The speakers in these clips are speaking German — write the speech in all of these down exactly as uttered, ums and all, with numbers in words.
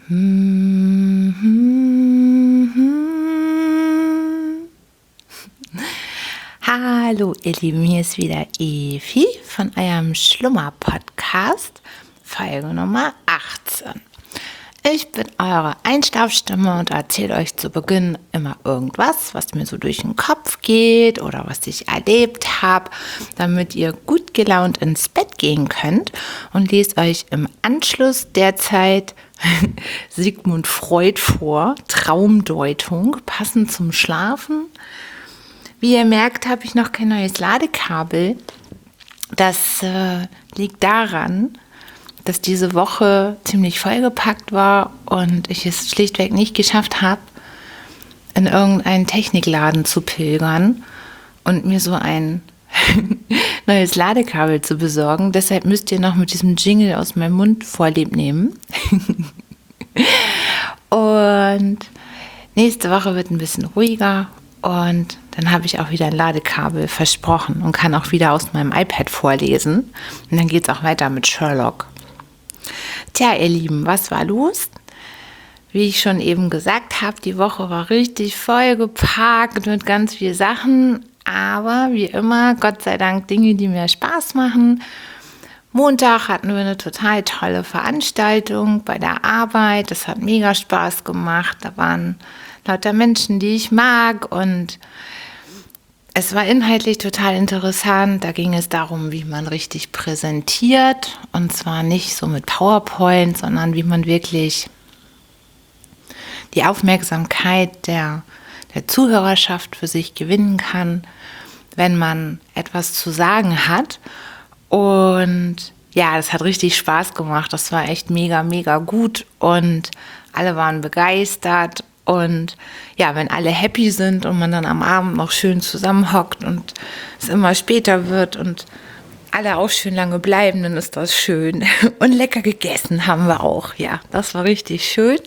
Hallo ihr Lieben, hier ist wieder Evi von eurem Schlummer-Podcast, Folge Nummer achtzehn. Ich bin eure Einschlafstimme und erzähle euch zu Beginn immer irgendwas, was mir so durch den Kopf geht oder was ich erlebt habe, damit ihr gut gelaunt ins Bett gehen könnt, und lese euch im Anschluss derzeit Sigmund Freud vor, Traumdeutung, passend zum Schlafen. Wie ihr merkt, habe ich noch kein neues Ladekabel. Das äh, liegt daran, dass diese Woche ziemlich vollgepackt war und ich es schlichtweg nicht geschafft habe, in irgendeinen Technikladen zu pilgern und mir so ein neues Ladekabel zu besorgen. Deshalb müsst ihr noch mit diesem Jingle aus meinem Mund Vorlieb nehmen. Und nächste Woche wird ein bisschen ruhiger und dann habe ich auch wieder ein Ladekabel versprochen und kann auch wieder aus meinem iPad vorlesen. Und dann geht es auch weiter mit Sherlock. Tja, ihr Lieben, was war los? Wie ich schon eben gesagt habe, die Woche war richtig vollgepackt mit ganz vielen Sachen. Aber wie immer, Gott sei Dank, Dinge, die mir Spaß machen. Montag hatten wir eine total tolle Veranstaltung bei der Arbeit. Das hat mega Spaß gemacht. Da waren lauter Menschen, die ich mag, und es war inhaltlich total interessant. Da ging es darum, wie man richtig präsentiert, und zwar nicht so mit PowerPoint, sondern wie man wirklich die Aufmerksamkeit der, der Zuhörerschaft für sich gewinnen kann, wenn man etwas zu sagen hat. Und ja, das hat richtig Spaß gemacht. Das war echt mega, mega gut und alle waren begeistert. Und ja, wenn alle happy sind und man dann am Abend noch schön zusammenhockt und es immer später wird und alle auch schön lange bleiben, dann ist das schön. Und lecker gegessen haben wir auch. Ja, das war richtig schön.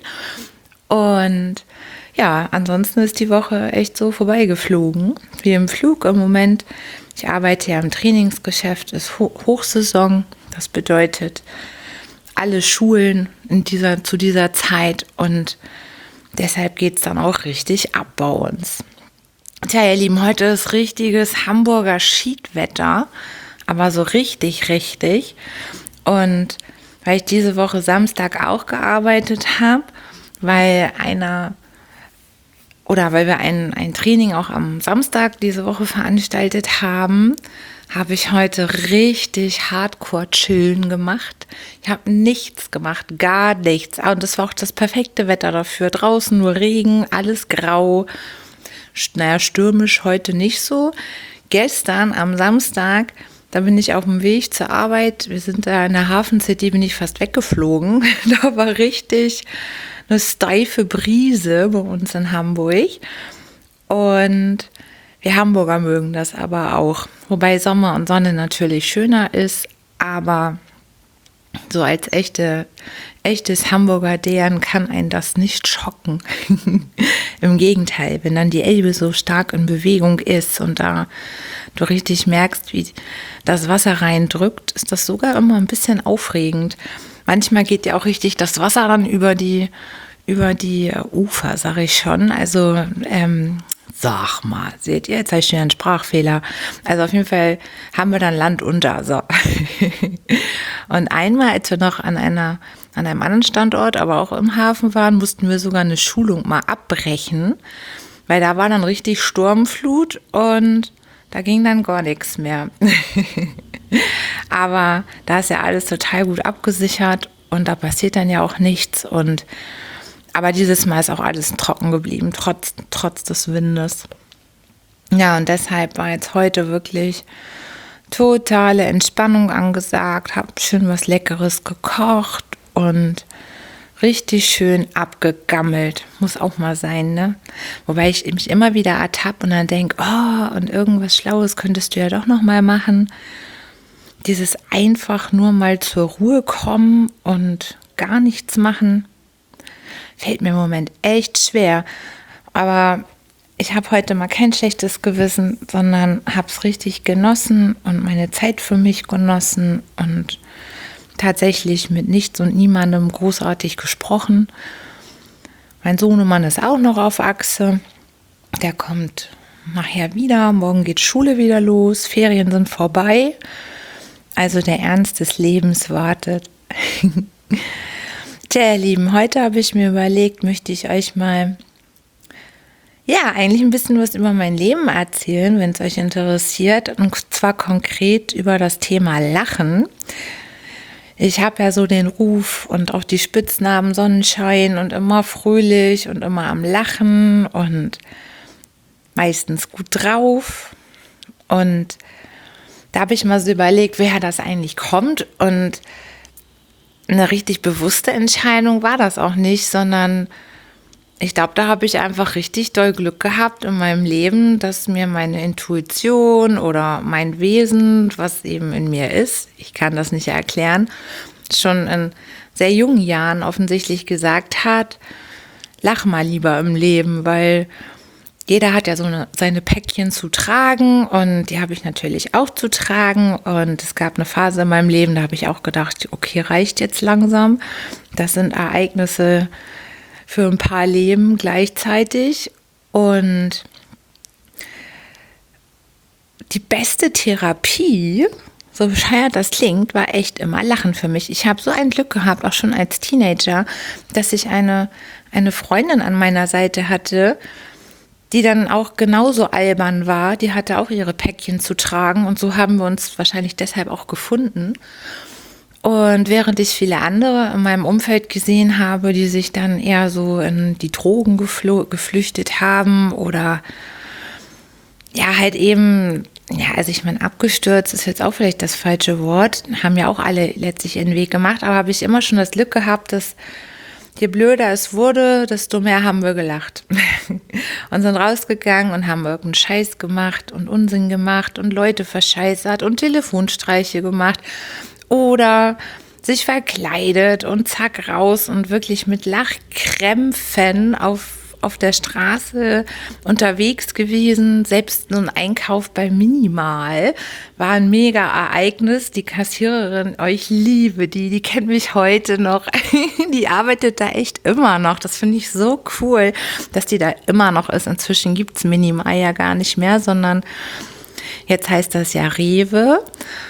Und ja, ansonsten ist die Woche echt so vorbeigeflogen, wie im Flug im Moment. Ich arbeite ja im Trainingsgeschäft, ist Ho- Hochsaison. Das bedeutet, alle Schulen in dieser, zu dieser Zeit, und deshalb geht es dann auch richtig ab bei uns. Tja, ihr Lieben, heute ist richtiges Hamburger Schiedwetter, aber so richtig, richtig. Und weil ich diese Woche Samstag auch gearbeitet habe, weil einer oder weil wir ein, ein Training auch am Samstag diese Woche veranstaltet haben, habe ich heute richtig Hardcore chillen gemacht. Ich habe nichts gemacht, gar nichts. Und das war auch das perfekte Wetter dafür. Draußen nur Regen, alles grau. Naja, stürmisch heute nicht so. Gestern am Samstag, da bin ich auf dem Weg zur Arbeit. Wir sind da in der Hafen City, bin ich fast weggeflogen. Da war richtig eine steife Brise bei uns in Hamburg. Und wir Hamburger mögen das aber auch. Wobei Sommer und Sonne natürlich schöner ist, aber so als echte, echtes Hamburger Dären kann einen das nicht schocken. Im Gegenteil, wenn dann die Elbe so stark in Bewegung ist und da du richtig merkst, wie das Wasser reindrückt, ist das sogar immer ein bisschen aufregend. Manchmal geht ja auch richtig das Wasser dann über die, über die Ufer, sage ich schon. Also, ähm, sag mal, seht ihr, jetzt habe ich schon einen Sprachfehler. Also auf jeden Fall haben wir dann Land unter. So. Und einmal, als wir noch an einer, an einem anderen Standort, aber auch im Hafen waren, mussten wir sogar eine Schulung mal abbrechen, weil da war dann richtig Sturmflut und da ging dann gar nichts mehr. Aber da ist ja alles total gut abgesichert und da passiert dann ja auch nichts. Und aber dieses Mal ist auch alles trocken geblieben, trotz, trotz des Windes. Ja, und deshalb war jetzt heute wirklich totale Entspannung angesagt, habe schön was Leckeres gekocht und richtig schön abgegammelt. Muss auch mal sein, ne? Wobei ich mich immer wieder ertappe und dann denke, oh, und irgendwas Schlaues könntest du ja doch noch mal machen. Dieses einfach nur mal zur Ruhe kommen und gar nichts machen, fällt mir im Moment echt schwer. Aber ich habe heute mal kein schlechtes Gewissen, sondern habe es richtig genossen und meine Zeit für mich genossen und tatsächlich mit nichts und niemandem großartig gesprochen. Mein Sohnemann ist auch noch auf Achse. Der kommt nachher wieder. Morgen geht Schule wieder los. Ferien sind vorbei. Also der Ernst des Lebens wartet. Tja, ihr Lieben, heute habe ich mir überlegt, möchte ich euch mal, ja, eigentlich ein bisschen was über mein Leben erzählen, wenn es euch interessiert. Und zwar konkret über das Thema Lachen. Ich habe ja so den Ruf und auch die Spitznamen Sonnenschein und immer fröhlich und immer am Lachen und meistens gut drauf. Und da habe ich mal so überlegt, woher das eigentlich kommt. Und eine richtig bewusste Entscheidung war das auch nicht, sondern ich glaube, da habe ich einfach richtig doll Glück gehabt in meinem Leben, dass mir meine Intuition oder mein Wesen, was eben in mir ist, ich kann das nicht erklären, schon in sehr jungen Jahren offensichtlich gesagt hat, lach mal lieber im Leben, weil jeder hat ja so eine, seine Päckchen zu tragen und die habe ich natürlich auch zu tragen. Und es gab eine Phase in meinem Leben, da habe ich auch gedacht, okay, reicht jetzt langsam. Das sind Ereignisse für ein paar Leben gleichzeitig. Und die beste Therapie, so bescheuert das klingt, war echt immer Lachen für mich. Ich habe so ein Glück gehabt, auch schon als Teenager, dass ich eine, eine Freundin an meiner Seite hatte, die dann auch genauso albern war. Die hatte auch ihre Päckchen zu tragen und so haben wir uns wahrscheinlich deshalb auch gefunden. Und während ich viele andere in meinem Umfeld gesehen habe, die sich dann eher so in die Drogen geflo- geflüchtet haben oder ja halt eben, ja, also ich meine, abgestürzt ist jetzt auch vielleicht das falsche Wort, haben ja auch alle letztlich ihren Weg gemacht, aber habe ich immer schon das Glück gehabt, dass je blöder es wurde, desto mehr haben wir gelacht und sind rausgegangen und haben irgendeinen Scheiß gemacht und Unsinn gemacht und Leute verscheißert und Telefonstreiche gemacht oder sich verkleidet und zack raus und wirklich mit Lachkrämpfen auf auf der Straße unterwegs gewesen. Selbst so ein Einkauf bei Minimal war ein mega Ereignis. Die Kassiererin, oh, ich liebe die, die kennt mich heute noch. Die arbeitet da echt immer noch. Das finde ich so cool, dass die da immer noch ist. Inzwischen gibt es Minimal ja gar nicht mehr, sondern jetzt heißt das ja Rewe.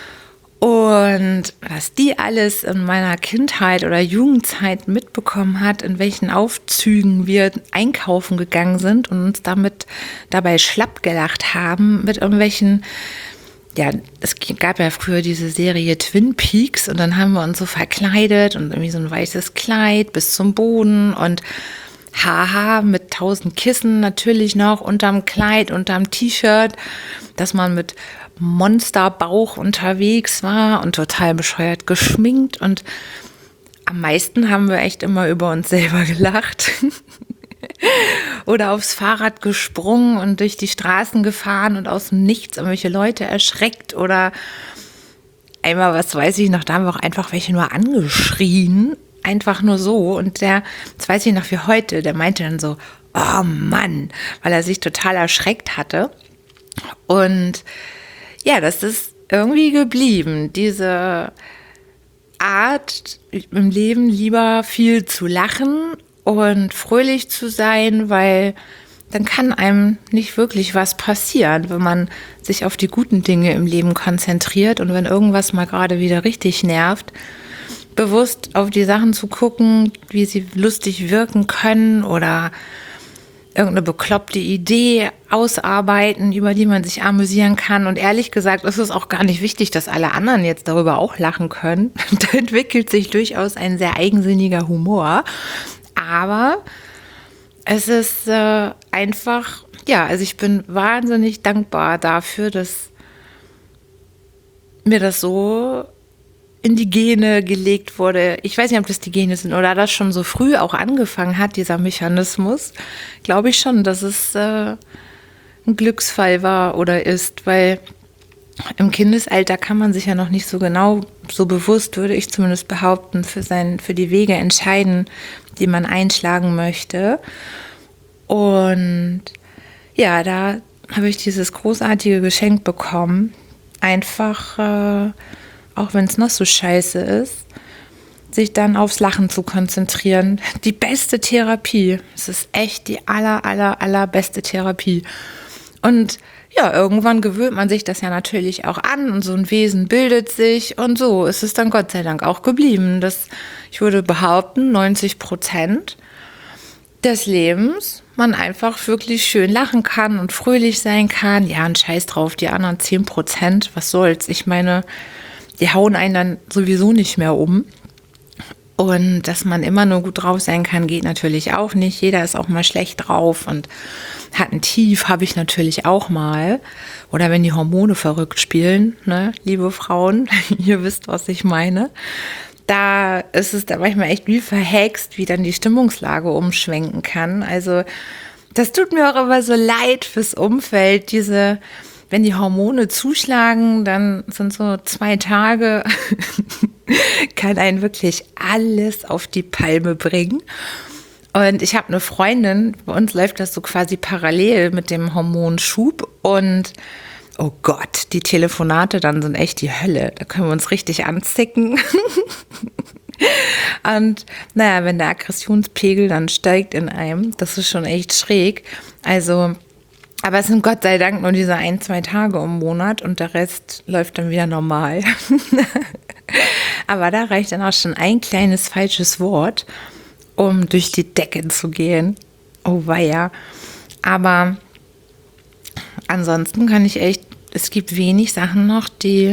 Und was die alles in meiner Kindheit oder Jugendzeit mitbekommen hat, in welchen Aufzügen wir einkaufen gegangen sind und uns damit dabei schlapp gelacht haben, mit irgendwelchen, ja, es gab ja früher diese Serie Twin Peaks und dann haben wir uns so verkleidet und irgendwie so ein weißes Kleid bis zum Boden und Haha mit tausend Kissen natürlich noch unterm Kleid, unterm T-Shirt, dass man mit Monsterbauch unterwegs war und total bescheuert geschminkt und am meisten haben wir echt immer über uns selber gelacht oder aufs Fahrrad gesprungen und durch die Straßen gefahren und aus dem Nichts irgendwelche Leute erschreckt oder einmal, was weiß ich noch, da haben wir auch einfach welche nur angeschrien, einfach nur so und der, das weiß ich noch wie heute, der meinte dann so, oh Mann, weil er sich total erschreckt hatte und ja, das ist irgendwie geblieben, diese Art im Leben lieber viel zu lachen und fröhlich zu sein, weil dann kann einem nicht wirklich was passieren, wenn man sich auf die guten Dinge im Leben konzentriert und wenn irgendwas mal gerade wieder richtig nervt, bewusst auf die Sachen zu gucken, wie sie lustig wirken können oder irgendeine bekloppte Idee ausarbeiten, über die man sich amüsieren kann. Und ehrlich gesagt ist es auch gar nicht wichtig, dass alle anderen jetzt darüber auch lachen können. Da entwickelt sich durchaus ein sehr eigensinniger Humor. Aber es ist äh, einfach, ja, also ich bin wahnsinnig dankbar dafür, dass mir das so in die Gene gelegt wurde. Ich weiß nicht, ob das die Gene sind oder das schon so früh auch angefangen hat, dieser Mechanismus. Glaube ich schon, dass es äh, ein Glücksfall war oder ist, weil im Kindesalter kann man sich ja noch nicht so genau, so bewusst, würde ich zumindest behaupten, für, sein, für die Wege entscheiden, die man einschlagen möchte. Und ja, da habe ich dieses großartige Geschenk bekommen, einfach äh, auch wenn es noch so scheiße ist, sich dann aufs Lachen zu konzentrieren. Die beste Therapie. Es ist echt die aller, aller, allerbeste Therapie. Und ja, irgendwann gewöhnt man sich das ja natürlich auch an und so ein Wesen bildet sich und so ist es dann Gott sei Dank auch geblieben. Das, ich würde behaupten, neunzig Prozent des Lebens man einfach wirklich schön lachen kann und fröhlich sein kann. Ja, ein Scheiß drauf, die anderen zehn Prozent, was soll's? Ich meine, die hauen einen dann sowieso nicht mehr um. Und dass man immer nur gut drauf sein kann, geht natürlich auch nicht. Jeder ist auch mal schlecht drauf und hat ein Tief, habe ich natürlich auch mal. Oder wenn die Hormone verrückt spielen, ne, liebe Frauen, ihr wisst, was ich meine. Da ist es dann manchmal echt wie verhext, wie dann die Stimmungslage umschwenken kann. Also das tut mir auch immer so leid fürs Umfeld, diese... Wenn die Hormone zuschlagen, dann sind so zwei Tage, kann einen wirklich alles auf die Palme bringen. Und ich habe eine Freundin, bei uns läuft das so quasi parallel mit dem Hormonschub. Und oh Gott, die Telefonate dann sind echt die Hölle. Da können wir uns richtig anzicken. Und naja, wenn der Aggressionspegel dann steigt in einem, das ist schon echt schräg. Also... Aber es sind Gott sei Dank nur diese ein, zwei Tage im Monat und der Rest läuft dann wieder normal. Aber da reicht dann auch schon ein kleines falsches Wort, um durch die Decke zu gehen. Oh weia. Aber ansonsten kann ich echt, es gibt wenig Sachen noch, die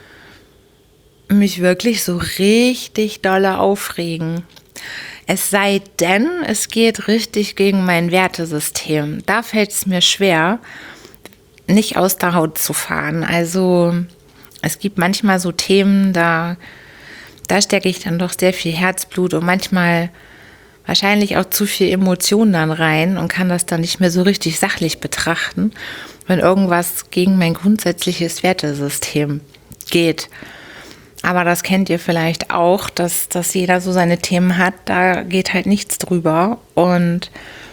mich wirklich so richtig dolle aufregen. Es sei denn, es geht richtig gegen mein Wertesystem. Da fällt es mir schwer, nicht aus der Haut zu fahren. Also es gibt manchmal so Themen, da, da stecke ich dann doch sehr viel Herzblut und manchmal wahrscheinlich auch zu viel Emotion dann rein und kann das dann nicht mehr so richtig sachlich betrachten, wenn irgendwas gegen mein grundsätzliches Wertesystem geht. Aber das kennt ihr vielleicht auch, dass, dass jeder so seine Themen hat, da geht halt nichts drüber. Und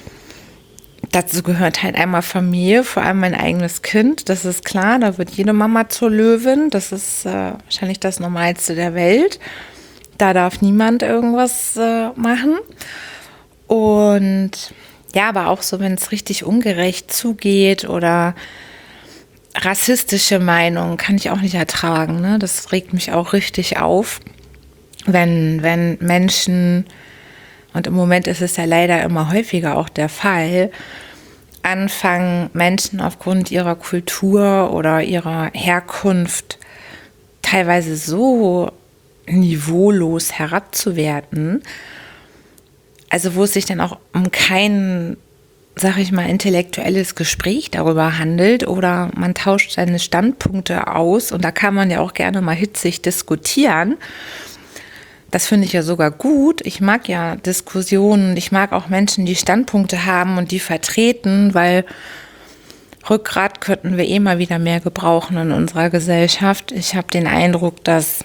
dazu gehört halt einmal Familie, vor allem mein eigenes Kind, das ist klar, da wird jede Mama zur Löwin, das ist äh, wahrscheinlich das Normalste der Welt. Da darf niemand irgendwas äh, machen. Und ja, aber auch so, wenn es richtig ungerecht zugeht oder rassistische Meinungen kann ich auch nicht ertragen, ne? Das regt mich auch richtig auf, wenn, wenn Menschen, und im Moment ist es ja leider immer häufiger auch der Fall, anfangen, Menschen aufgrund ihrer Kultur oder ihrer Herkunft teilweise so niveaulos herabzuwerten, also wo es sich dann auch um keinen, sag ich mal, intellektuelles Gespräch darüber handelt oder man tauscht seine Standpunkte aus und da kann man ja auch gerne mal hitzig diskutieren. Das finde ich ja sogar gut. Ich mag ja Diskussionen, ich mag auch Menschen, die Standpunkte haben und die vertreten, weil Rückgrat könnten wir eh mal wieder mehr gebrauchen in unserer Gesellschaft. Ich habe den Eindruck, dass,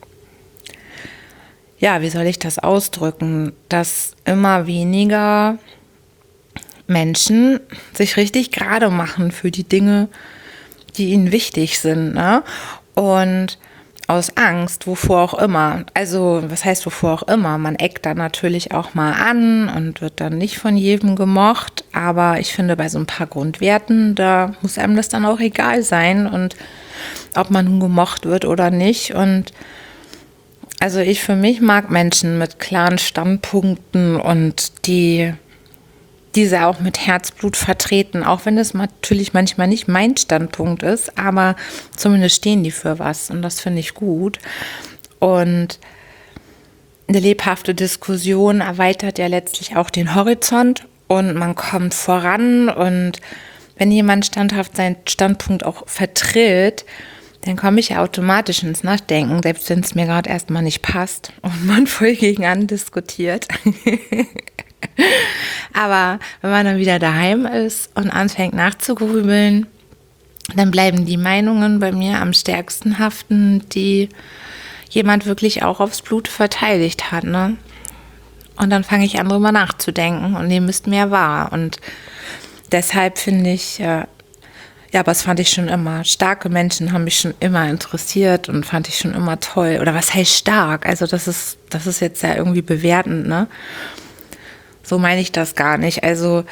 ja, wie soll ich das ausdrücken, dass immer weniger Menschen sich richtig gerade machen für die Dinge, die ihnen wichtig sind, ne? Und aus Angst, wovor auch immer, also was heißt wovor auch immer, man eckt da natürlich auch mal an und wird dann nicht von jedem gemocht, aber ich finde, bei so ein paar Grundwerten, da muss einem das dann auch egal sein und ob man nun gemocht wird oder nicht. Und also ich für mich mag Menschen mit klaren Standpunkten und die diese auch mit Herzblut vertreten, auch wenn es natürlich manchmal nicht mein Standpunkt ist, aber zumindest stehen die für was und das finde ich gut. Und eine lebhafte Diskussion erweitert ja letztlich auch den Horizont und man kommt voran und wenn jemand standhaft seinen Standpunkt auch vertritt, dann komme ich ja automatisch ins Nachdenken, selbst wenn es mir gerade erstmal nicht passt und man voll gegen an diskutiert. Aber wenn man dann wieder daheim ist und anfängt nachzugrübeln, dann bleiben die Meinungen bei mir am stärksten haften, die jemand wirklich auch aufs Blut verteidigt hat, ne? Und dann fange ich an, drüber nachzudenken und nehme es mir wahr. Und deshalb finde ich, äh, Ja, aber das fand ich schon immer. Starke Menschen haben mich schon immer interessiert und fand ich schon immer toll. Oder was heißt stark? Also das ist, das ist jetzt ja irgendwie bewertend, ne? So meine ich das gar nicht. Also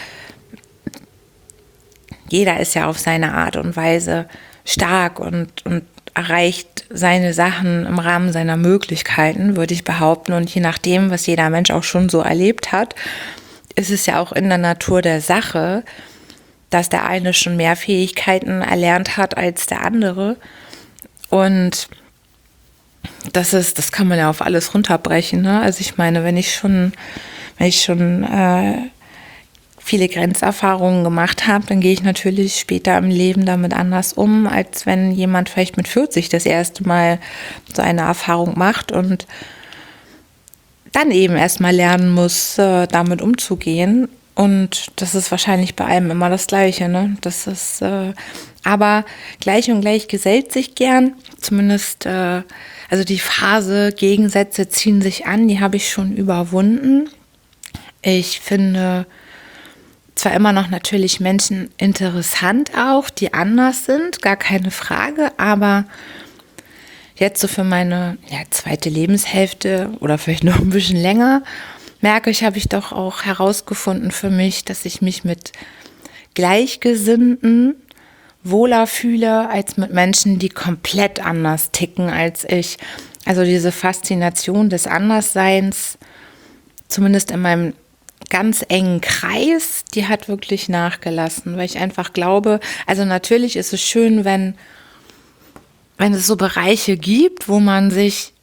jeder ist ja auf seine Art und Weise stark und, und erreicht seine Sachen im Rahmen seiner Möglichkeiten, würde ich behaupten. Und je nachdem, was jeder Mensch auch schon so erlebt hat, ist es ja auch in der Natur der Sache, dass der eine schon mehr Fähigkeiten erlernt hat als der andere. Und das ist, das kann man ja auf alles runterbrechen, ne? Also ich meine, wenn ich schon, wenn ich schon äh, viele Grenzerfahrungen gemacht habe, dann gehe ich natürlich später im Leben damit anders um, als wenn jemand vielleicht mit vierzig das erste Mal so eine Erfahrung macht und dann eben erstmal lernen muss, äh, damit umzugehen. Und das ist wahrscheinlich bei allem immer das Gleiche, ne? Das ist, äh, aber gleich und gleich gesellt sich gern. Zumindest, äh, also die Phase Gegensätze ziehen sich an, die habe ich schon überwunden. Ich finde zwar immer noch natürlich Menschen interessant auch, die anders sind, gar keine Frage, aber jetzt so für meine ja, zweite Lebenshälfte oder vielleicht noch ein bisschen länger, merke ich, habe ich doch auch herausgefunden für mich, dass ich mich mit Gleichgesinnten wohler fühle als mit Menschen, die komplett anders ticken als ich. Also diese Faszination des Andersseins, zumindest in meinem ganz engen Kreis, die hat wirklich nachgelassen, weil ich einfach glaube, also natürlich ist es schön, wenn, wenn es so Bereiche gibt, wo man sich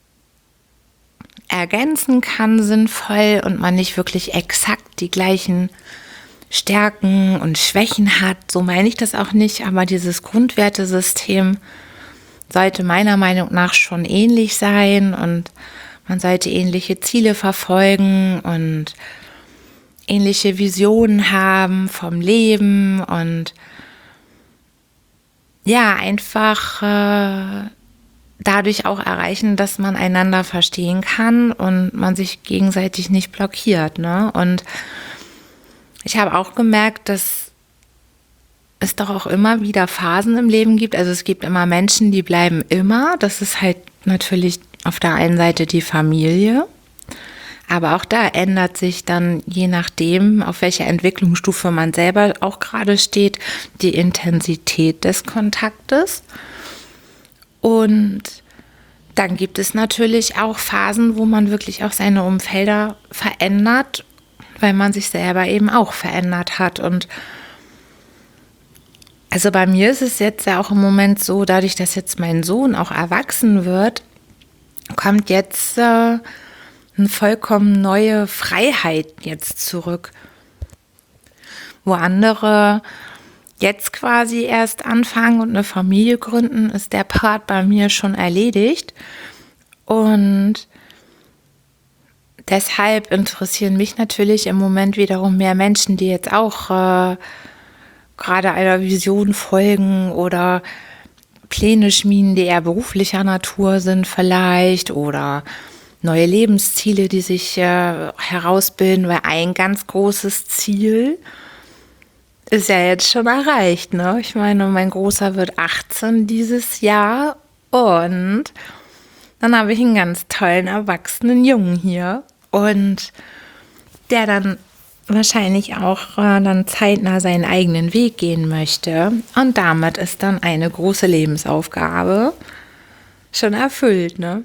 ergänzen kann, sinnvoll, und man nicht wirklich exakt die gleichen Stärken und Schwächen hat. So meine ich das auch nicht, aber dieses Grundwertesystem sollte meiner Meinung nach schon ähnlich sein und man sollte ähnliche Ziele verfolgen und ähnliche Visionen haben vom Leben und ja, einfach äh, dadurch auch erreichen, dass man einander verstehen kann und man sich gegenseitig nicht blockiert, ne? Und ich habe auch gemerkt, dass es doch auch immer wieder Phasen im Leben gibt. Also es gibt immer Menschen, die bleiben immer. Das ist halt natürlich auf der einen Seite die Familie. Aber auch da ändert sich dann, je nachdem, auf welcher Entwicklungsstufe man selber auch gerade steht, die Intensität des Kontaktes. Und dann gibt es natürlich auch Phasen, wo man wirklich auch seine Umfelder verändert, weil man sich selber eben auch verändert hat. Und also bei mir ist es jetzt ja auch im Moment so, dadurch, dass jetzt mein Sohn auch erwachsen wird, kommt jetzt äh, eine vollkommen neue Freiheit jetzt zurück, wo andere jetzt quasi erst anfangen und eine Familie gründen, ist der Part bei mir schon erledigt. Und deshalb interessieren mich natürlich im Moment wiederum mehr Menschen, die jetzt auch äh, gerade einer Vision folgen oder Pläne schmieden, die eher beruflicher Natur sind vielleicht, oder neue Lebensziele, die sich äh, herausbilden, weil ein ganz großes Ziel ist ja jetzt schon erreicht, ne? Ich meine, mein Großer wird achtzehn dieses Jahr und dann habe ich einen ganz tollen, erwachsenen Jungen hier und der dann wahrscheinlich auch äh, dann zeitnah seinen eigenen Weg gehen möchte. Und damit ist dann eine große Lebensaufgabe schon erfüllt, ne?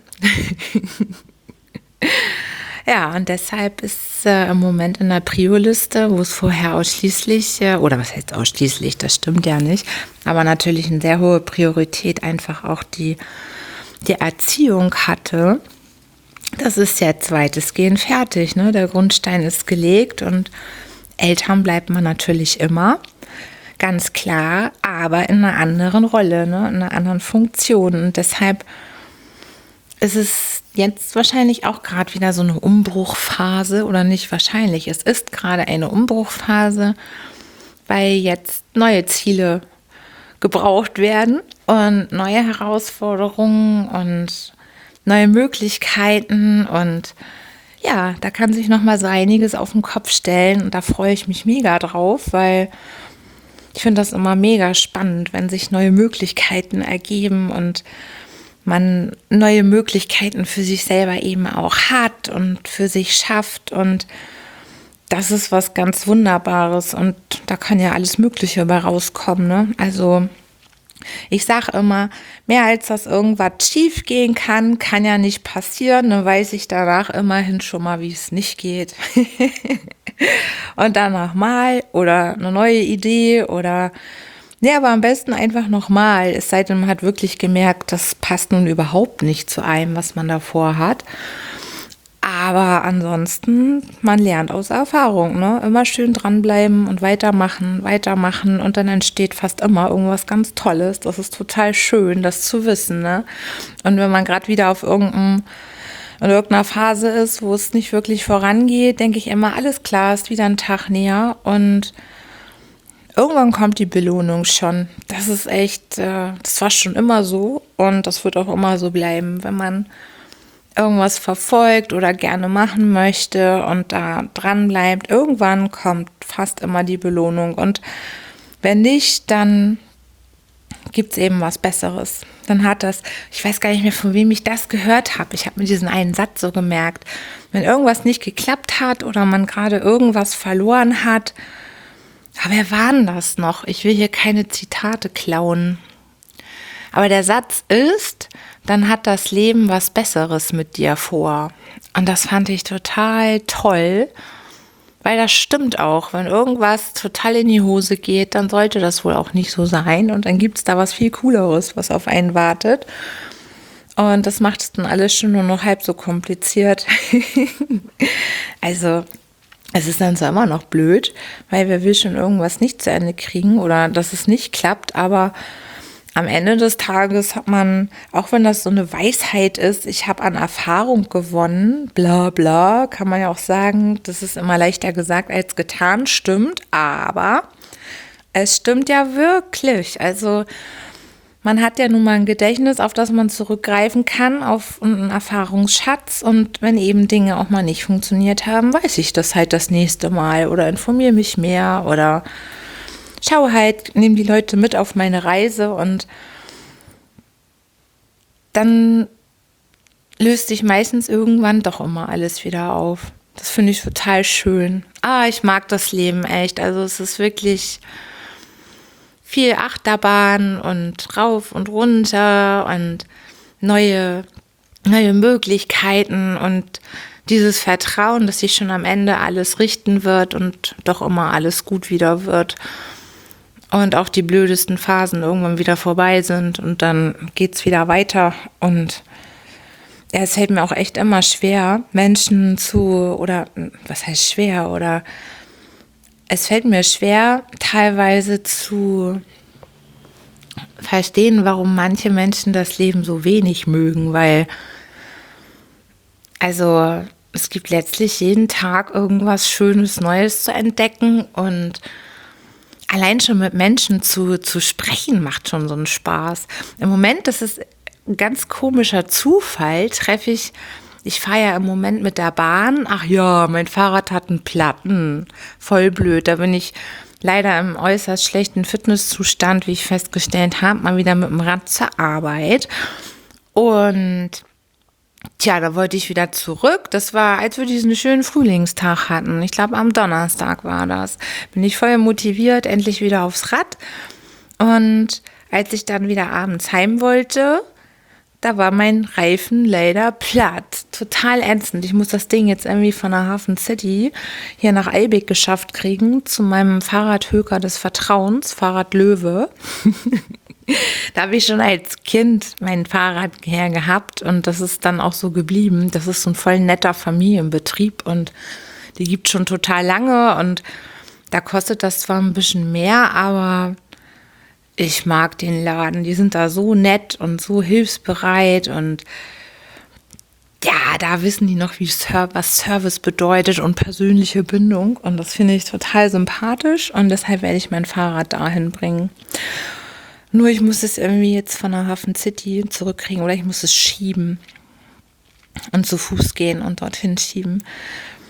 Ja, und deshalb ist äh, im Moment in der Prio-Liste, wo es vorher ausschließlich, äh, oder was heißt ausschließlich, das stimmt ja nicht, aber natürlich eine sehr hohe Priorität einfach auch die, die Erziehung hatte. Das ist jetzt weitestgehend fertig, ne? Der Grundstein ist gelegt und Eltern bleibt man natürlich immer, ganz klar, aber in einer anderen Rolle, ne? In einer anderen Funktion. Und deshalb ist es jetzt wahrscheinlich auch gerade wieder so eine Umbruchphase, oder nicht wahrscheinlich, es ist gerade eine Umbruchphase, weil jetzt neue Ziele gebraucht werden und neue Herausforderungen und neue Möglichkeiten, und ja, da kann sich noch mal so einiges auf den Kopf stellen und da freue ich mich mega drauf, weil ich finde das immer mega spannend, wenn sich neue Möglichkeiten ergeben und man neue Möglichkeiten für sich selber eben auch hat und für sich schafft, und das ist was ganz Wunderbares und da kann ja alles Mögliche bei rauskommen, ne? Also ich sage immer, mehr als dass irgendwas schief gehen kann, kann ja nicht passieren. Dann weiß ich danach immerhin schon mal, wie es nicht geht. Und dann nochmal oder eine neue Idee oder, nee, aber am besten einfach nochmal. Es sei denn, man hat wirklich gemerkt, das passt nun überhaupt nicht zu einem, was man davor hat. Aber ansonsten, man lernt aus Erfahrung, ne? Immer schön dranbleiben und weitermachen, weitermachen und dann entsteht fast immer irgendwas ganz Tolles. Das ist total schön, das zu wissen, ne? Und wenn man gerade wieder auf irgendeinem, in irgendeiner Phase ist, wo es nicht wirklich vorangeht, denke ich immer, alles klar, ist wieder ein Tag näher und irgendwann kommt die Belohnung schon. Das ist echt, äh, das war schon immer so und das wird auch immer so bleiben, wenn man irgendwas verfolgt oder gerne machen möchte und da dran bleibt, irgendwann kommt fast immer die Belohnung. Und wenn nicht, dann gibt es eben was Besseres. Dann hat das, ich weiß gar nicht mehr, von wem ich das gehört habe. Ich habe mir diesen einen Satz so gemerkt. Wenn irgendwas nicht geklappt hat oder man gerade irgendwas verloren hat, aber wer war denn das noch? Ich will hier keine Zitate klauen. Aber der Satz ist, dann hat das Leben was Besseres mit dir vor. Und das fand ich total toll, weil das stimmt auch. Wenn irgendwas total in die Hose geht, dann sollte das wohl auch nicht so sein. Und dann gibt es da was viel Cooleres, was auf einen wartet. Und das macht es dann alles schon nur noch halb so kompliziert. Also es ist dann zwar immer noch blöd, weil wer will schon irgendwas nicht zu Ende kriegen oder dass es nicht klappt, aber am Ende des Tages hat man, auch wenn das so eine Weisheit ist, ich habe an Erfahrung gewonnen, bla bla, kann man ja auch sagen, das ist immer leichter gesagt als getan, stimmt, aber es stimmt ja wirklich. Also man hat ja nun mal ein Gedächtnis, auf das man zurückgreifen kann, auf einen Erfahrungsschatz, und wenn eben Dinge auch mal nicht funktioniert haben, weiß ich das halt das nächste Mal oder informiere mich mehr oder schau halt, nehme die Leute mit auf meine Reise und dann löst sich meistens irgendwann doch immer alles wieder auf. Das finde ich total schön. Ah, ich mag das Leben echt. Also es ist wirklich viel Achterbahn und rauf und runter und neue, neue Möglichkeiten und dieses Vertrauen, dass sich schon am Ende alles richten wird und doch immer alles gut wieder wird. Und auch die blödesten Phasen irgendwann wieder vorbei sind und dann geht's wieder weiter. Und ja, es fällt mir auch echt immer schwer, Menschen zu, oder was heißt schwer, oder es fällt mir schwer, teilweise zu verstehen, warum manche Menschen das Leben so wenig mögen, weil, also es gibt letztlich jeden Tag irgendwas Schönes, Neues zu entdecken, und allein schon mit Menschen zu, zu sprechen macht schon so einen Spaß. Im Moment, das ist ein ganz komischer Zufall, treffe ich, ich fahre ja im Moment mit der Bahn. Ach ja, mein Fahrrad hat einen Platten. Voll blöd. Da bin ich leider im äußerst schlechten Fitnesszustand, wie ich festgestellt habe, mal wieder mit dem Rad zur Arbeit. Und tja, da wollte ich wieder zurück. Das war, als wir diesen schönen Frühlingstag hatten. Ich glaube, am Donnerstag war das. Bin ich voll motiviert, endlich wieder aufs Rad. Und als ich dann wieder abends heim wollte, da war mein Reifen leider platt. Total ätzend. Ich muss das Ding jetzt irgendwie von der Hafen City hier nach Eibig geschafft kriegen, zu meinem Fahrradhöker des Vertrauens, Fahrrad Löwe. Da habe ich schon als Kind mein Fahrrad her gehabt und das ist dann auch so geblieben. Das ist so ein voll netter Familienbetrieb und die gibt schon total lange und da kostet das zwar ein bisschen mehr, aber ich mag den Laden. Die sind da so nett und so hilfsbereit und ja, da wissen die noch, wie Ser- was Service bedeutet und persönliche Bindung, und das finde ich total sympathisch und deshalb werde ich mein Fahrrad dahin bringen. Nur ich muss es irgendwie jetzt von der Hafen City zurückkriegen oder ich muss es schieben und zu Fuß gehen und dorthin schieben.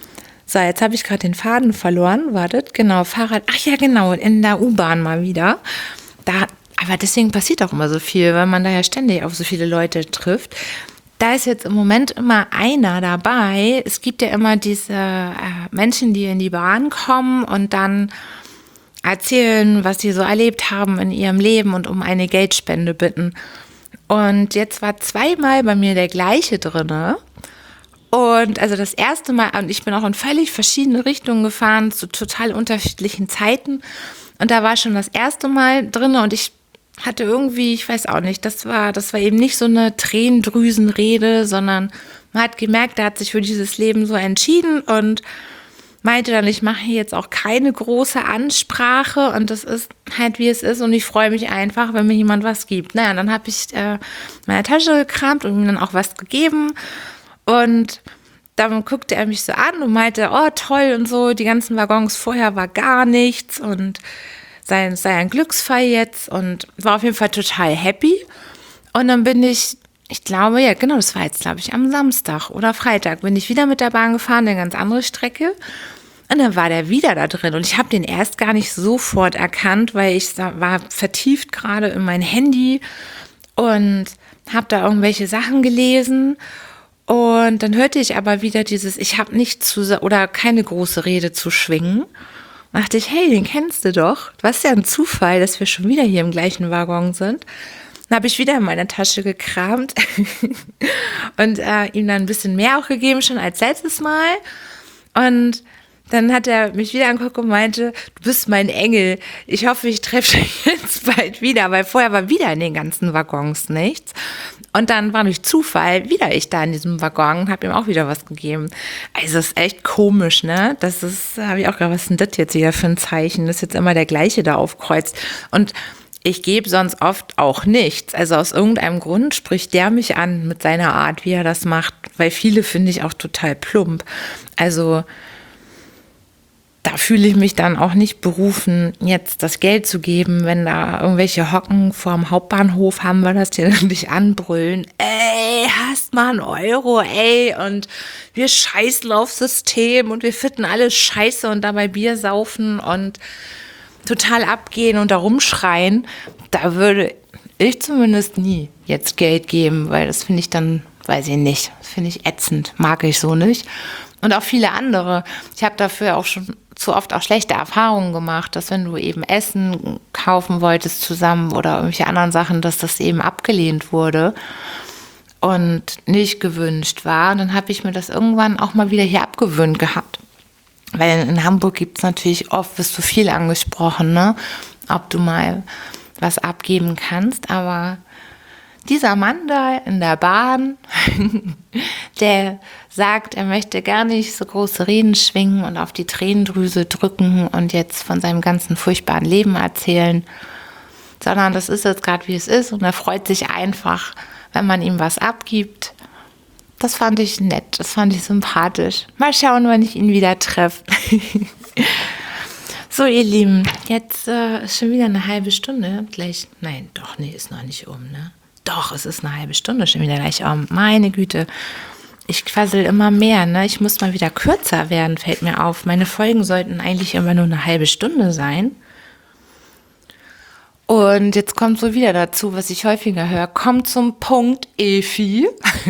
So, jetzt habe ich gerade den Faden verloren. Wartet, genau, Fahrrad. Ach ja, genau, in der U-Bahn mal wieder. Da, aber deswegen passiert auch immer so viel, weil man da ja ständig auf so viele Leute trifft. Da ist jetzt im Moment immer einer dabei. Es gibt ja immer diese äh, Menschen, die in die Bahn kommen und dann erzählen, was sie so erlebt haben in ihrem Leben und um eine Geldspende bitten. Und jetzt war zweimal bei mir der gleiche drinne. Und also das erste Mal, und ich bin auch in völlig verschiedene Richtungen gefahren, zu total unterschiedlichen Zeiten. Und da war schon das erste Mal drin und ich hatte irgendwie, ich weiß auch nicht, das war, das war eben nicht so eine Tränendrüsenrede, sondern man hat gemerkt, er hat sich für dieses Leben so entschieden und meinte dann, ich mache jetzt auch keine große Ansprache und das ist halt, wie es ist und ich freue mich einfach, wenn mir jemand was gibt. Naja, dann habe ich äh, meine Tasche gekramt und ihm dann auch was gegeben. Und dann guckte er mich so an und meinte, oh toll und so, die ganzen Waggons vorher war gar nichts und sei, sei ein Glücksfall jetzt und war auf jeden Fall total happy. Und dann bin ich, ich glaube, ja genau, das war jetzt glaube ich am Samstag oder Freitag, bin ich wieder mit der Bahn gefahren, eine ganz andere Strecke. Und dann war der wieder da drin und ich habe den erst gar nicht sofort erkannt, weil ich war vertieft gerade in mein Handy und habe da irgendwelche Sachen gelesen. Und dann hörte ich aber wieder dieses, ich habe nicht zu, oder keine große Rede zu schwingen. Und dachte ich, hey, den kennst du doch. Was ja ein Zufall, dass wir schon wieder hier im gleichen Waggon sind. Dann habe ich wieder in meine Tasche gekramt und äh, ihm dann ein bisschen mehr auch gegeben, schon als letztes Mal. Und dann hat er mich wieder angeguckt und meinte, du bist mein Engel. Ich hoffe, ich treffe dich jetzt bald wieder, weil vorher war wieder in den ganzen Waggons nichts. Und dann war durch Zufall wieder ich da in diesem Waggon und habe ihm auch wieder was gegeben. Also es ist echt komisch, ne? Das ist, habe ich auch gedacht, was ist denn das jetzt hier für ein Zeichen? Das ist jetzt immer der gleiche da aufkreuzt. Und ich gebe sonst oft auch nichts. Also aus irgendeinem Grund spricht der mich an mit seiner Art, wie er das macht. Weil viele finde ich auch total plump. Also da fühle ich mich dann auch nicht berufen, jetzt das Geld zu geben, wenn da irgendwelche Hocken vorm Hauptbahnhof haben, wir das, die dich anbrüllen. Ey, hast mal einen Euro, ey, und wir scheißen aufs System und wir finden alles scheiße und dabei Bier saufen und total abgehen und da rumschreien. Da würde ich zumindest nie jetzt Geld geben, weil das finde ich dann, weiß ich nicht, das finde ich ätzend, mag ich so nicht. Und auch viele andere. Ich habe dafür auch schon zu oft auch schlechte Erfahrungen gemacht, dass wenn du eben Essen kaufen wolltest zusammen oder irgendwelche anderen Sachen, dass das eben abgelehnt wurde und nicht gewünscht war. Und dann habe ich mir das irgendwann auch mal wieder hier abgewöhnt gehabt. Weil in Hamburg gibt es natürlich oft, wirst du viel angesprochen, ne? Ob du mal was abgeben kannst. Aber dieser Mann da in der Bahn, der sagt, er möchte gar nicht so große Reden schwingen und auf die Tränendrüse drücken und jetzt von seinem ganzen furchtbaren Leben erzählen, sondern das ist jetzt gerade, wie es ist und er freut sich einfach, wenn man ihm was abgibt. Das fand ich nett, das fand ich sympathisch. Mal schauen, wann ich ihn wieder treffe. So, ihr Lieben, jetzt äh, ist schon wieder eine halbe Stunde. Gleich, nein, doch, nee, ist noch nicht um, ne? Doch, es ist eine halbe Stunde schon wieder gleich um. Meine Güte, ich quassel immer mehr, ne? Ich muss mal wieder kürzer werden, fällt mir auf. Meine Folgen sollten eigentlich immer nur eine halbe Stunde sein. Und jetzt kommt so wieder dazu, was ich häufiger höre. Komm zum Punkt, Efi.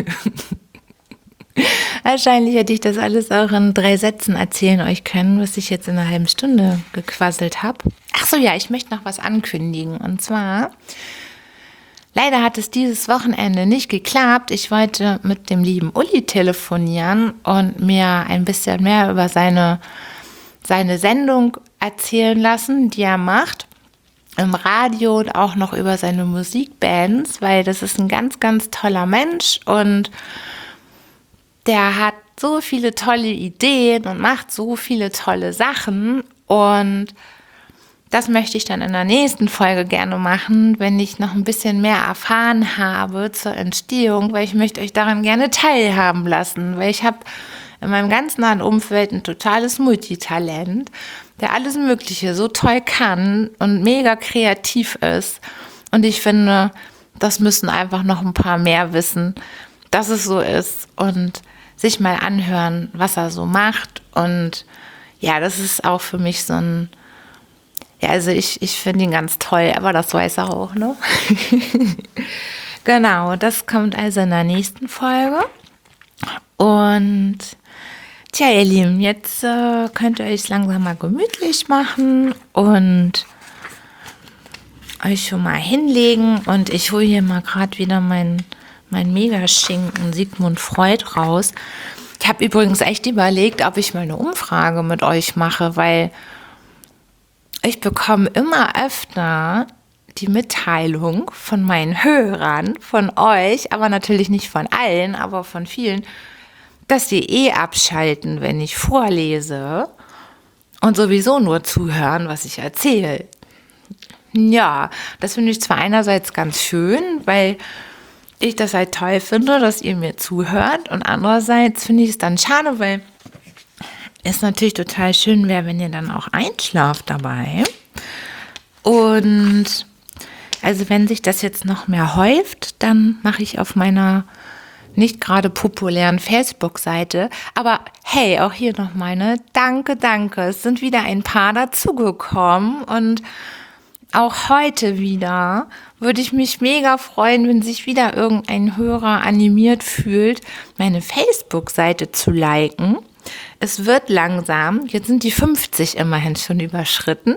Wahrscheinlich hätte ich das alles auch in drei Sätzen erzählen euch können, was ich jetzt in einer halben Stunde gequasselt habe. Ach so, ja, ich möchte noch was ankündigen. Und zwar, leider hat es dieses Wochenende nicht geklappt. Ich wollte mit dem lieben Uli telefonieren und mir ein bisschen mehr über seine, seine Sendung erzählen lassen, die er macht im Radio und auch noch über seine Musikbands, weil das ist ein ganz, ganz toller Mensch und der hat so viele tolle Ideen und macht so viele tolle Sachen und das möchte ich dann in der nächsten Folge gerne machen, wenn ich noch ein bisschen mehr erfahren habe zur Entstehung, weil ich möchte euch daran gerne teilhaben lassen, weil ich habe in meinem ganz nahen Umfeld ein totales Multitalent, der alles Mögliche so toll kann und mega kreativ ist und ich finde, das müssen einfach noch ein paar mehr wissen, dass es so ist und sich mal anhören, was er so macht. Und ja, das ist auch für mich so ein, ja, also ich, ich finde ihn ganz toll, aber das weiß er auch, ne? Genau, das kommt also in der nächsten Folge. Und tja, ihr Lieben, jetzt äh, könnt ihr euch langsam mal gemütlich machen und euch schon mal hinlegen. Und ich hole hier mal gerade wieder meinen mein Megaschinken Sigmund Freud raus. Ich habe übrigens echt überlegt, ob ich mal eine Umfrage mit euch mache, weil ich bekomme immer öfter die Mitteilung von meinen Hörern, von euch, aber natürlich nicht von allen, aber von vielen, dass sie eh abschalten, wenn ich vorlese und sowieso nur zuhören, was ich erzähle. Ja, das finde ich zwar einerseits ganz schön, weil ich das halt toll finde, dass ihr mir zuhört, und andererseits finde ich es dann schade, weil es natürlich total schön wäre, wenn ihr dann auch einschlaft dabei. Und also wenn sich das jetzt noch mehr häuft, dann mache ich auf meiner nicht gerade populären Facebook-Seite, aber hey, auch hier noch meine Danke, danke. Es sind wieder ein paar dazugekommen und auch heute wieder würde ich mich mega freuen, wenn sich wieder irgendein Hörer animiert fühlt, meine Facebook-Seite zu liken. Es wird langsam, jetzt sind die fünfzig immerhin schon überschritten.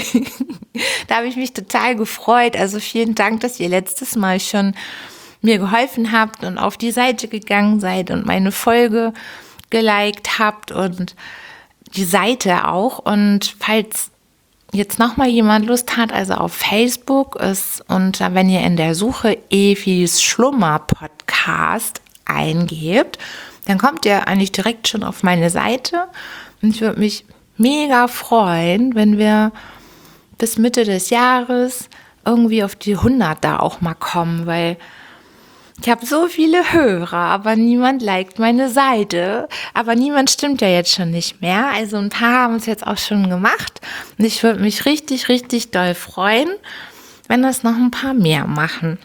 Da habe ich mich total gefreut. Also vielen Dank, dass ihr letztes Mal schon mir geholfen habt und auf die Seite gegangen seid und meine Folge geliked habt und die Seite auch. Und falls jetzt nochmal jemand Lust hat, also auf Facebook ist, und wenn ihr in der Suche Efis Schlummer-Podcast eingebt, dann kommt ihr eigentlich direkt schon auf meine Seite. Und ich würde mich mega freuen, wenn wir bis Mitte des Jahres irgendwie auf die hundert da auch mal kommen, weil ich habe so viele Hörer, aber niemand liked meine Seite. Aber niemand stimmt ja jetzt schon nicht mehr. Also ein paar haben es jetzt auch schon gemacht. Und ich würde mich richtig, richtig doll freuen, wenn das noch ein paar mehr machen.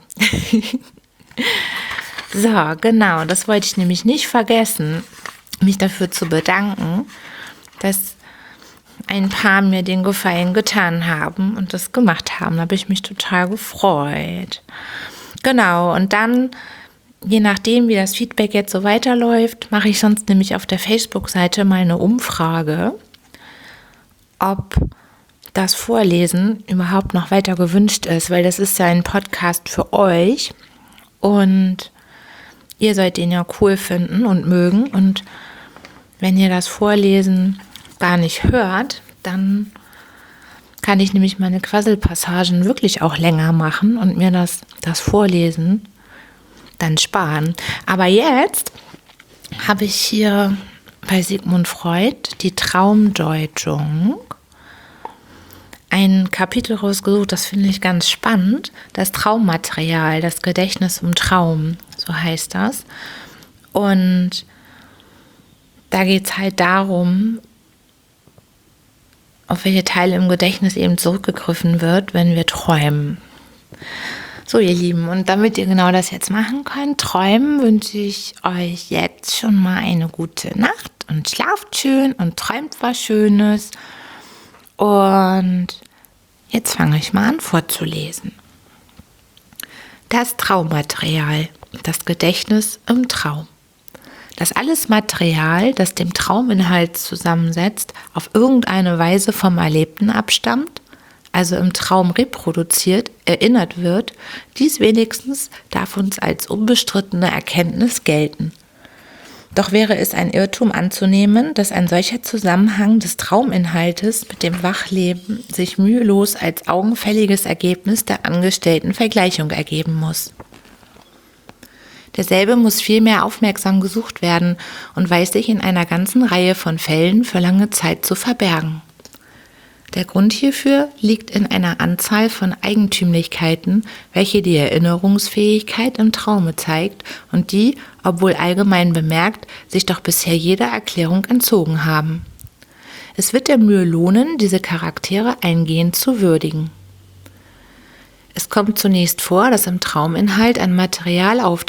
So, genau, das wollte ich nämlich nicht vergessen, mich dafür zu bedanken, dass ein paar mir den Gefallen getan haben und das gemacht haben. Da habe ich mich total gefreut. Genau, und dann, je nachdem, wie das Feedback jetzt so weiterläuft, mache ich sonst nämlich auf der Facebook-Seite mal eine Umfrage, ob das Vorlesen überhaupt noch weiter gewünscht ist, weil das ist ja ein Podcast für euch und ihr sollt den ja cool finden und mögen, und wenn ihr das Vorlesen gar nicht hört, dann kann ich nämlich meine Quasselpassagen wirklich auch länger machen und mir das, das Vorlesen dann sparen. Aber jetzt habe ich hier bei Sigmund Freud die Traumdeutung ein Kapitel rausgesucht, das finde ich ganz spannend. Das Traummaterial, das Gedächtnis im Traum, so heißt das. Und da geht es halt darum, auf welche Teile im Gedächtnis eben zurückgegriffen wird, wenn wir träumen. So, ihr Lieben, und damit ihr genau das jetzt machen könnt, träumen, wünsche ich euch jetzt schon mal eine gute Nacht und schlaft schön und träumt was Schönes. Und jetzt fange ich mal an vorzulesen. Das Traummaterial, das Gedächtnis im Traum. Dass alles Material, das dem Trauminhalt zusammensetzt, auf irgendeine Weise vom Erlebten abstammt, also im Traum reproduziert, erinnert wird, dies wenigstens darf uns als unbestrittene Erkenntnis gelten. Doch wäre es ein Irrtum anzunehmen, dass ein solcher Zusammenhang des Trauminhaltes mit dem Wachleben sich mühelos als augenfälliges Ergebnis der angestellten Vergleichung ergeben muss. Derselbe muss vielmehr aufmerksam gesucht werden und weiß sich in einer ganzen Reihe von Fällen für lange Zeit zu verbergen. Der Grund hierfür liegt in einer Anzahl von Eigentümlichkeiten, welche die Erinnerungsfähigkeit im Traume zeigt und die, obwohl allgemein bemerkt, sich doch bisher jeder Erklärung entzogen haben. Es wird der Mühe lohnen, diese Charaktere eingehend zu würdigen. Es kommt zunächst vor, dass im Trauminhalt ein Material auftritt,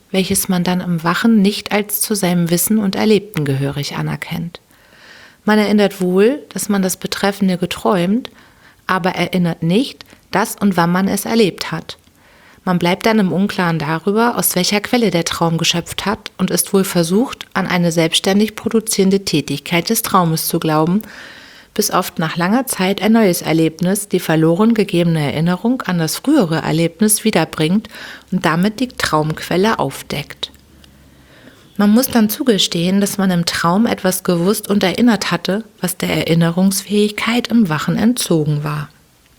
welches man dann im Wachen nicht als zu seinem Wissen und Erlebten gehörig anerkennt. Man erinnert wohl, dass man das Betreffende geträumt, aber erinnert nicht, dass und wann man es erlebt hat. Man bleibt dann im Unklaren darüber, aus welcher Quelle der Traum geschöpft hat und ist wohl versucht, an eine selbstständig produzierende Tätigkeit des Traumes zu glauben, bis oft nach langer Zeit ein neues Erlebnis die verloren gegebene Erinnerung an das frühere Erlebnis wiederbringt und damit die Traumquelle aufdeckt. Man muss dann zugestehen, dass man im Traum etwas gewusst und erinnert hatte, was der Erinnerungsfähigkeit im Wachen entzogen war.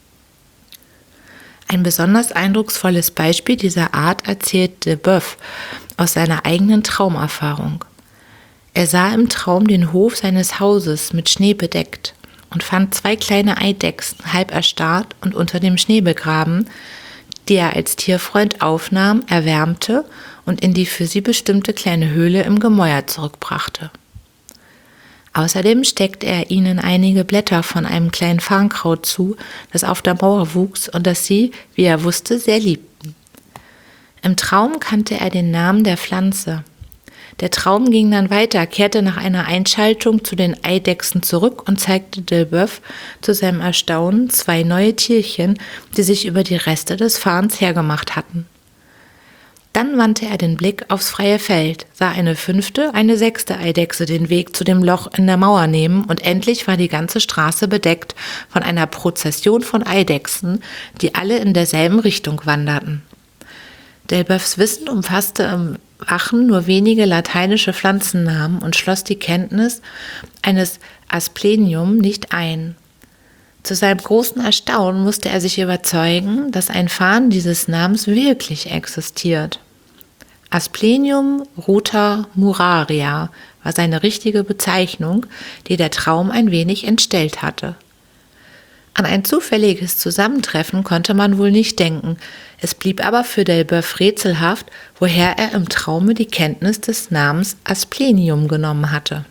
Ein besonders eindrucksvolles Beispiel dieser Art erzählt Delboeuf aus seiner eigenen Traumerfahrung. Er sah im Traum den Hof seines Hauses mit Schnee bedeckt und fand zwei kleine Eidechsen, halb erstarrt und unter dem Schnee begraben, die er als Tierfreund aufnahm, erwärmte und in die für sie bestimmte kleine Höhle im Gemäuer zurückbrachte. Außerdem steckte er ihnen einige Blätter von einem kleinen Farnkraut zu, das auf der Mauer wuchs und das sie, wie er wusste, sehr liebten. Im Traum kannte er den Namen der Pflanze. Der Traum ging dann weiter, kehrte nach einer Einschaltung zu den Eidechsen zurück und zeigte Delboeuf zu seinem Erstaunen zwei neue Tierchen, die sich über die Reste des Farns hergemacht hatten. Dann wandte er den Blick aufs freie Feld, sah eine fünfte, eine sechste Eidechse den Weg zu dem Loch in der Mauer nehmen und endlich war die ganze Straße bedeckt von einer Prozession von Eidechsen, die alle in derselben Richtung wanderten. Delboeufs Wissen umfasste im Wachen nur wenige lateinische Pflanzennamen und schloss die Kenntnis eines Asplenium nicht ein. Zu seinem großen Erstaunen musste er sich überzeugen, dass ein Farn dieses Namens wirklich existiert. Asplenium ruta muraria war seine richtige Bezeichnung, die der Traum ein wenig entstellt hatte. An ein zufälliges Zusammentreffen konnte man wohl nicht denken, es blieb aber für Delboeuf rätselhaft, woher er im Traume die Kenntnis des Namens Asplenium genommen hatte.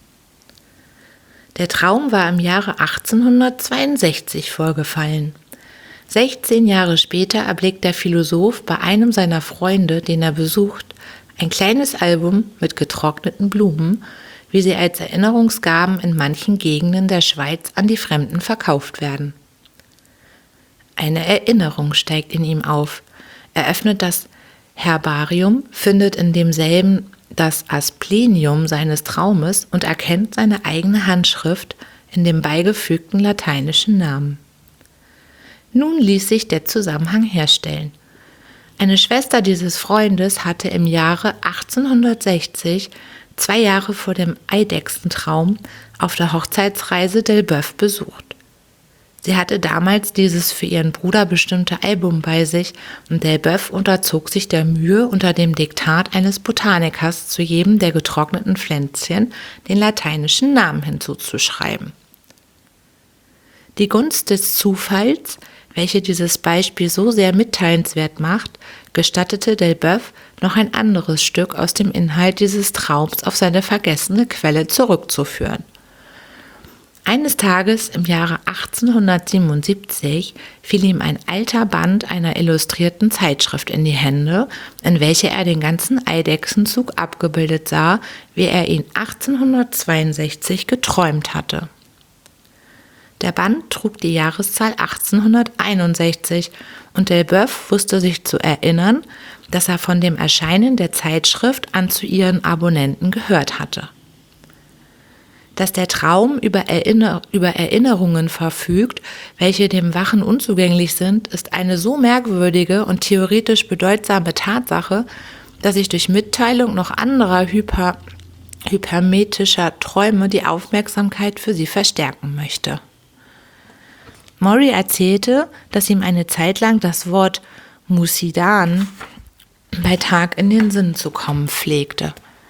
Der Traum war im Jahre achtzehnhundertzweiundsechzig vorgefallen. sechzehn Jahre später erblickt der Philosoph bei einem seiner Freunde, den er besucht, ein kleines Album mit getrockneten Blumen, wie sie als Erinnerungsgaben in manchen Gegenden der Schweiz an die Fremden verkauft werden. Eine Erinnerung steigt in ihm auf. Er öffnet das Herbarium, findet in demselben das Asplenium seines Traumes und erkennt seine eigene Handschrift in dem beigefügten lateinischen Namen. Nun ließ sich der Zusammenhang herstellen. Eine Schwester dieses Freundes hatte im Jahre achtzehnhundertsechzig, zwei Jahre vor dem Eidechsentraum, auf der Hochzeitsreise Delboeuf besucht. Sie hatte damals dieses für ihren Bruder bestimmte Album bei sich und Delboeuf unterzog sich der Mühe, unter dem Diktat eines Botanikers zu jedem der getrockneten Pflänzchen den lateinischen Namen hinzuzuschreiben. Die Gunst des Zufalls, welche dieses Beispiel so sehr mitteilenswert macht, gestattete Delboeuf, noch ein anderes Stück aus dem Inhalt dieses Traums auf seine vergessene Quelle zurückzuführen. Eines Tages im Jahre achtzehnhundertsiebenundsiebzig fiel ihm ein alter Band einer illustrierten Zeitschrift in die Hände, in welcher er den ganzen Eidechsenzug abgebildet sah, wie er ihn achtzehnhundertzweiundsechzig geträumt hatte. Der Band trug die Jahreszahl achtzehnhunderteinundsechzig und Delboeuf wusste sich zu erinnern, dass er von dem Erscheinen der Zeitschrift an zu ihren Abonnenten gehört hatte. Dass der Traum über, Erinner- über Erinnerungen verfügt, welche dem Wachen unzugänglich sind, ist eine so merkwürdige und theoretisch bedeutsame Tatsache, dass ich durch Mitteilung noch anderer hyper- hypermetischer Träume die Aufmerksamkeit für sie verstärken möchte. Maury erzählte, dass ihm eine Zeit lang das Wort Musidan bei Tag in den Sinn zu kommen pflegte.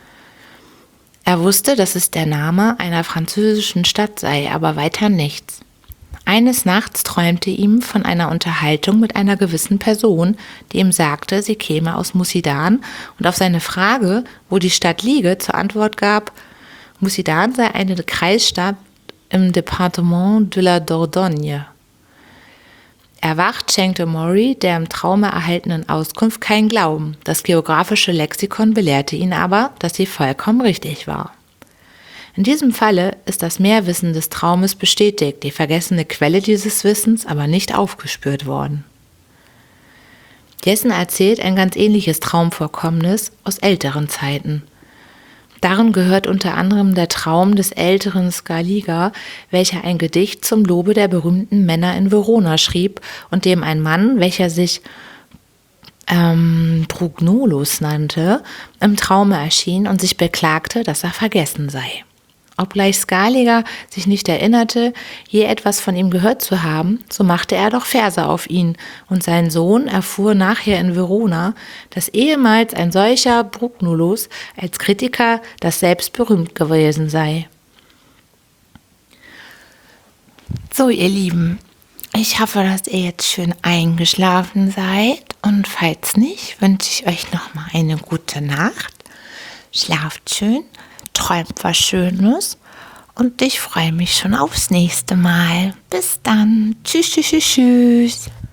Er wusste, dass es der Name einer französischen Stadt sei, aber weiter nichts. Eines Nachts träumte ihm von einer Unterhaltung mit einer gewissen Person, die ihm sagte, sie käme aus Musidan und auf seine Frage, wo die Stadt liege, zur Antwort gab, Musidan sei eine Kreisstadt im Departement de la Dordogne. Erwacht schenkte Maury der im Traume erhaltenen Auskunft keinen Glauben. Das geografische Lexikon belehrte ihn aber, dass sie vollkommen richtig war. In diesem Falle ist das Mehrwissen des Traumes bestätigt, die vergessene Quelle dieses Wissens aber nicht aufgespürt worden. Jessen erzählt ein ganz ähnliches Traumvorkommnis aus älteren Zeiten. Darin gehört unter anderem der Traum des älteren Scaliger, welcher ein Gedicht zum Lobe der berühmten Männer in Verona schrieb und dem ein Mann, welcher sich ähm, Brugnolus nannte, im Traume erschien und sich beklagte, dass er vergessen sei. Obgleich Scaliger sich nicht erinnerte, je etwas von ihm gehört zu haben, so machte er doch Verse auf ihn, und sein Sohn erfuhr nachher in Verona, dass ehemals ein solcher Brugnolus als Kritiker das selbst berühmt gewesen sei. So, ihr Lieben, ich hoffe, dass ihr jetzt schön eingeschlafen seid, und falls nicht, wünsche ich euch noch mal eine gute Nacht. Schlaft schön. Träumt was Schönes und ich freue mich schon aufs nächste Mal. Bis dann. Tschüss, tschüss, tschüss.